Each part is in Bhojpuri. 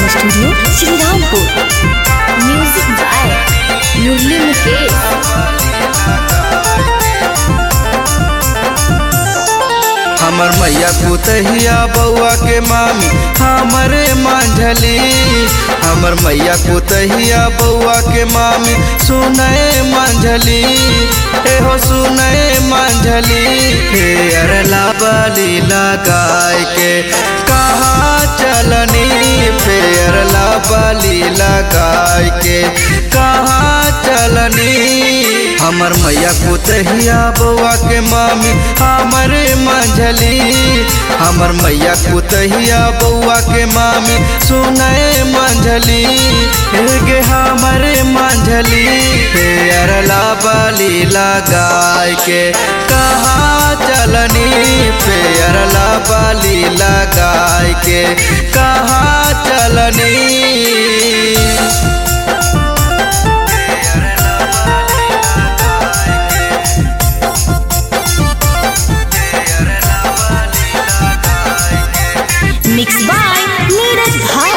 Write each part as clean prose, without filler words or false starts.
Recording studio Shrirampur. Music by Murali Mukesh. हमर मैया कुतहिया बउआ के मामी हमरे मांझली। हमर मैया कुतहिया बउआ के मामी सुनए मांझली। एहो सुनए मांझली। हे अरला बली लगाए के कहाँ चलनी। फेर ला बली लगाए के कहाँ चलनी। हमर मैया कुतहिया बउआ के मामी हमरे मंझली। हमर मैया कुतहिया बउआ के मामी सुनए मंझली। गे हमरे मंझली। फेर ला बली लगाए के कहाँ चलनी। फेर ला बली लगाए के कहाँ चलनी। मिक्स बाय नीरज भाई।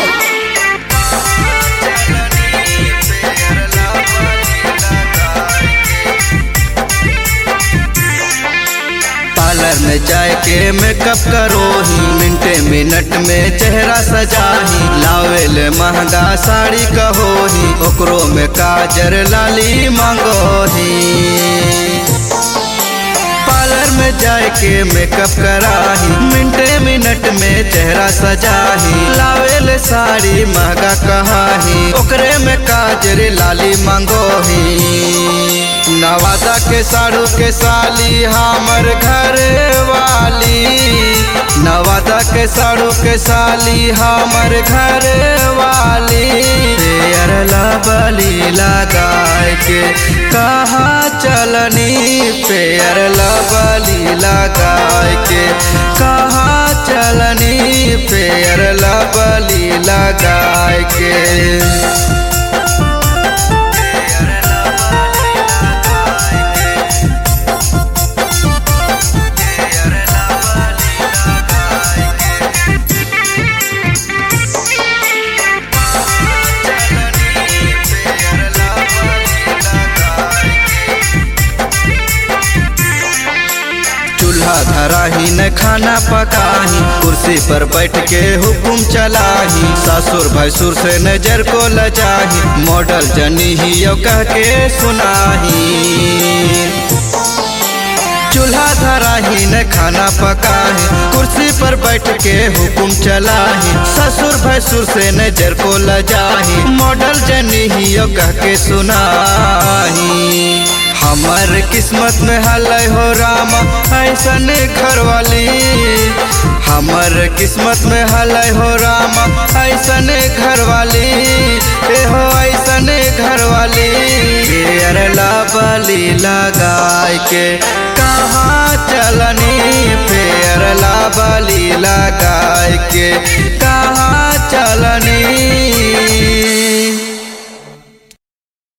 पार्लर में जाए के मेकअप करो ही। मिनटे मिनट में चेहरा सजाही। लावेल महंगा साड़ी कहो ही। ओकरो में काजर लाली मांगो ही। पार्लर में जाए के मेकअप कराही। मिनटे मिनट में चेहरा सजाही। लावेल साड़ी महंगा कहाही। ओकरे में काजर लाली मांगो ही। नवादा के साड़ू के साली हमर घर वाली। नवादा के साड़ू के साली हमर घर वाली। फेर ला बली लगाए के कहाँ चलनी। फेर ला बली लगाए के कहाँ चलनी। फेर ला बली लगाए के चूल्हा धराही न खाना पकाही। कुर्सी पर बैठ के हुकुम चलाही। ससुर भैसुर से नजर को लजाही। मॉडल जनी ही यो कह के सुनाही। चूल्हा धराही न खाना पकाही। कुर्सी पर बैठ के हुकुम चलाही। ससुर भैसुर से नजर को लजाही। मॉडल जनी ही यो कह के सुनाही। हमर किस्मत में हलै हो रामा ऐसन घरवाली। हमर किस्मत में हलै हो रामा ऐसन घरवाली। एहो ऐसन घरवाली। फेर ला बली लगाए के कहाँ चलनी। फेर ला बली लगाए के कहाँ चलनी।